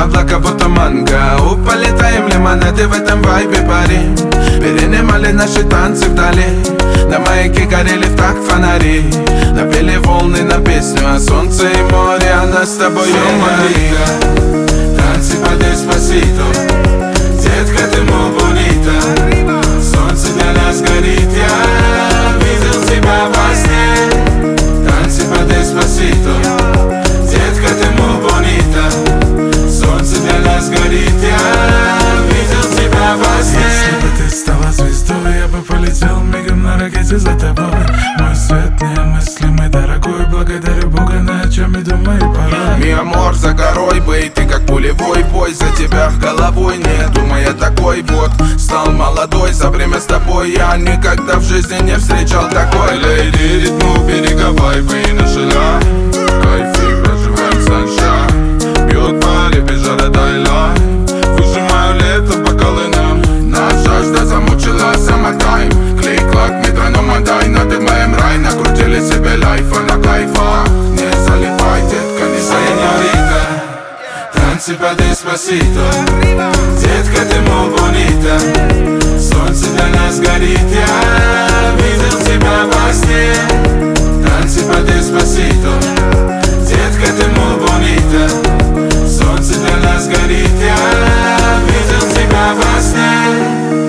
облака будто манго. Полетаем лимонады, в этом вайбе парим. Перенимали наши танцы вдали. На маяке горели в такт фонари. Напели волны на песню о солнце и море, а нас с тобой Сеньорита, танцы по Деспасито. Детка, ты muy bonita. Солнце для нас горит, я видел тебя во сне. Танцы по Деспасито. Детка, ты muy bonita. Солнце для нас горит, я видел тебя во сне. Если бы ты стала звездой, я бы полетел мигом на ракете за тобой. Мой свет немыслимый, дорогой, благодарю Бога, на чем и думаю порой. Ми амор, за горой бей, ты как пулевой бой. За тебя головой не думая такой вот. Стал молодой, за время с тобой я никогда в жизни не встречал такой. Лейди, ритму береговой, бей на шеля. Кайфы, проживаем саншайн. Бьет по репе жара дайла. Выжимаю лето бокалы нам. Нас жажда замучила самотайм. Клик-клак, метроном отдай, надымаем рай. Накрутили себе лайфа на кайфа. Не залипай, детка, не Сеньорита, танцы по Деспасито. Детка, ты muy bonita. Солнце для нас горит, я видел тебя во сне. Танцы по Деспасито. Детка, ты muy bonita. Солнце для нас горит, я видел тебя во сне.